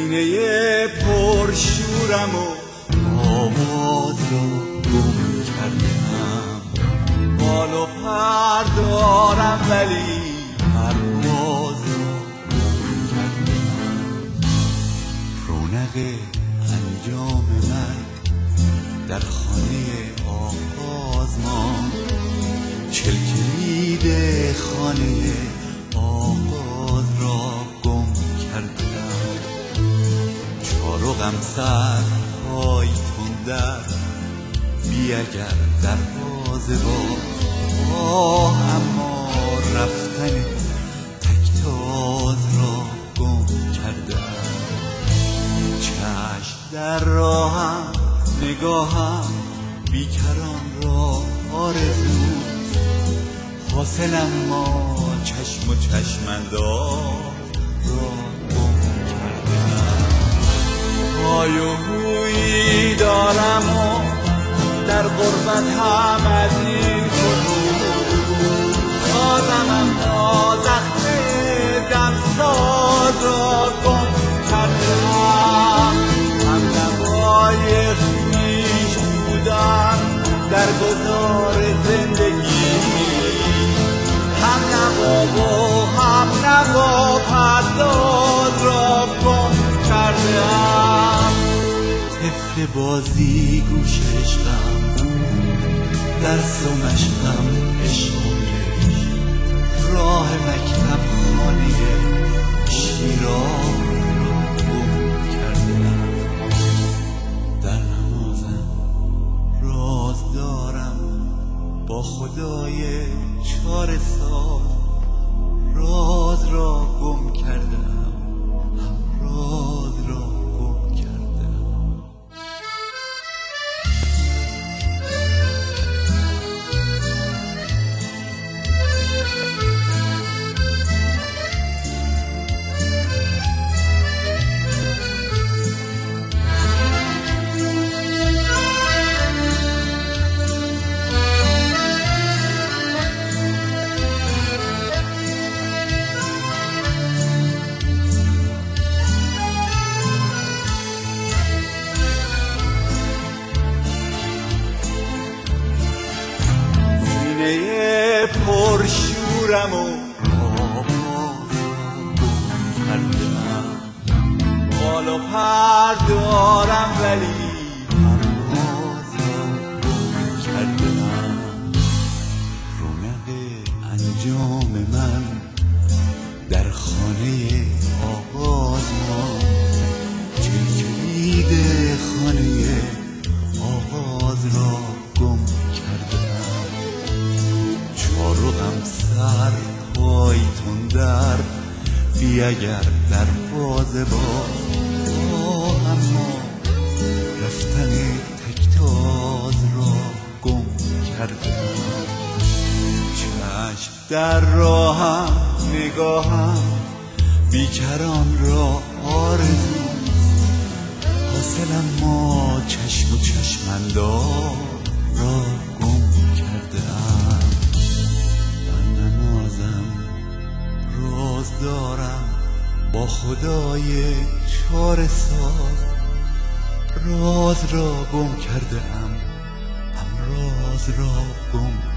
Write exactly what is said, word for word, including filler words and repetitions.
سینه پرشورم و آواز را گم کردم. بال و پر دارم ولی پرواز را گم کردم. رونق انجام من در خانه آغاز ماند. چلکلید خانه آغاز را گم کردم. چارقم سر پای تندر بی اگر دروازه باز، اما رفتن تکتاز را گم کردم. چشم در راهم نگاهم بیکران را آرزوست، حاصلم ما چشم و چشم‌انداز را گم کردم. های و هویی دارم و در غربت هم از این کدوم سازم، اما زخم دمساز را گم کردم. هم نوای خویش بودم در گذار زندگی، هم نوا و هم نوا پرداز را گم کردم. طفل بازی گوش عشقم، درس و مشقم عشق و عشق، راه مکتب خانه شیراز را گم کردم. در نمازم راز دارم با خدای چاره ساز، راز را گم کردم، هم راز را گم کردم. سینه پرشورم و آواز گم کردم. بال و پر دارم ولی پرواز را گم کردم. رونق انجام من در خانه آغاز ماند. چلکلید خانه آغاز را گم کردم. چارقم سر پای تندر بی اگر دروازه باز، اما رفتن تکتاز را گم کردم. چشم در راهم نگاهم بیکران را آرزوست، حاصلم ما چشم و چشم‌انداز را گم کردم. در نمازم راز دارم با خدای چاره ساز، راز را گم کردم، هم راز را گم